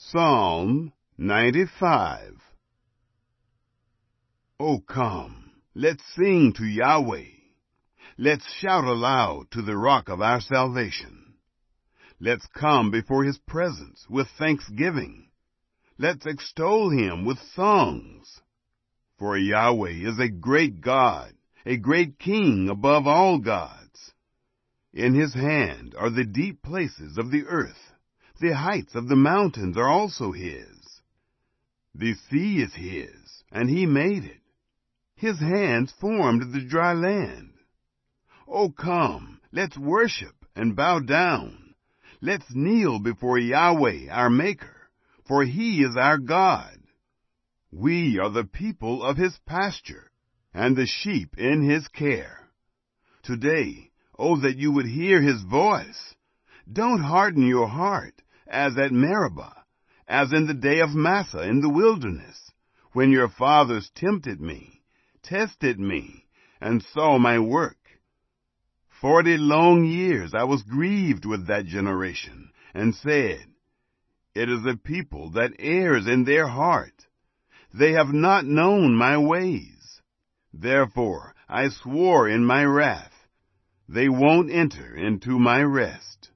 Psalm 95. O come, let's sing to Yahweh. Let's shout aloud to the rock of our salvation. Let's come before his presence with thanksgiving. Let's extol him with songs. For Yahweh is a great God, a great King above all gods. In his hand are the deep places of the earth. The heights of the mountains are also his. The sea is his, and he made it. His hands formed the dry land. O come, let's worship and bow down. Let's kneel before Yahweh our Maker, for he is our God. We are the people of his pasture, and the sheep in his care. Today, oh, that you would hear his voice. Don't harden your heart, as at Meribah, as in the day of Massah in the wilderness, when your fathers tempted me, tested me, and saw my work. 40 long years I was grieved with that generation, and said, It is a people that errs in their heart. They have not known my ways. Therefore I swore in my wrath, they won't enter into my rest.